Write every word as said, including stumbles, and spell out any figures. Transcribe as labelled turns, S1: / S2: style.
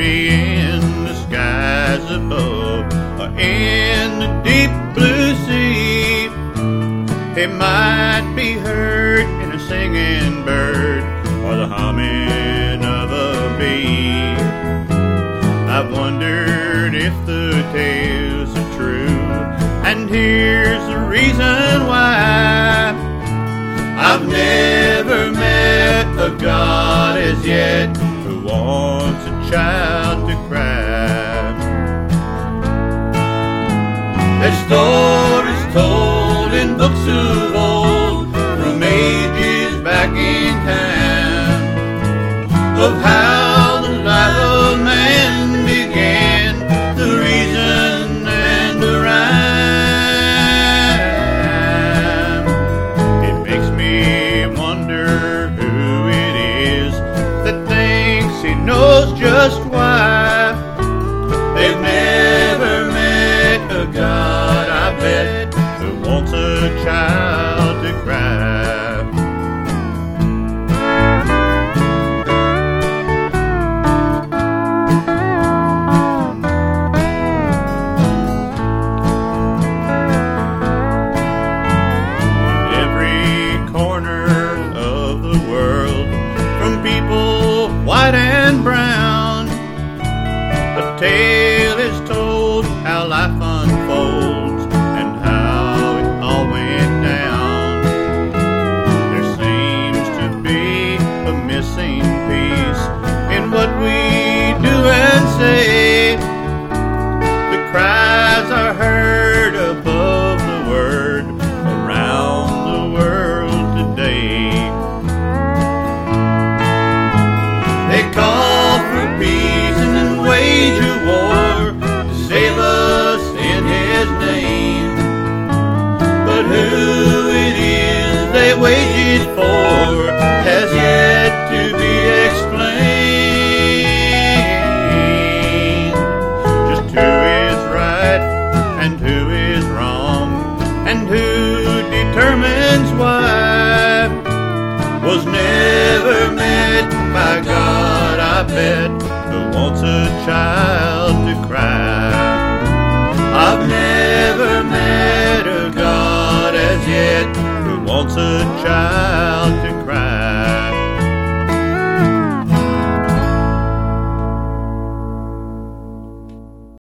S1: be in the skies above or in the deep blue sea. He might be heard in a singing bird or the humming of a bee. I've wondered if the tales are true, and here's the reason why. I've never met a God as yet who wants a child to cry. There's stories told in books of old from ages back in time of how the life of man began, the reason and the rhyme. It makes me wonder who it is that thinks he knows just why. They've never met a God, I bet, who wants a child to cry. White and brown, a tale is told how life unfolds and how it all went down. There seems to be a missing piece in what we do and say. The cries are heard above the word around the world today. They call for peace and then wage a war to save us in His name. But who it is they wage it for has yet to be explained. Just who is right and who is wrong and who determines why was never met by God, I bet, who wants a child to cry. I've never met a God as yet who wants a child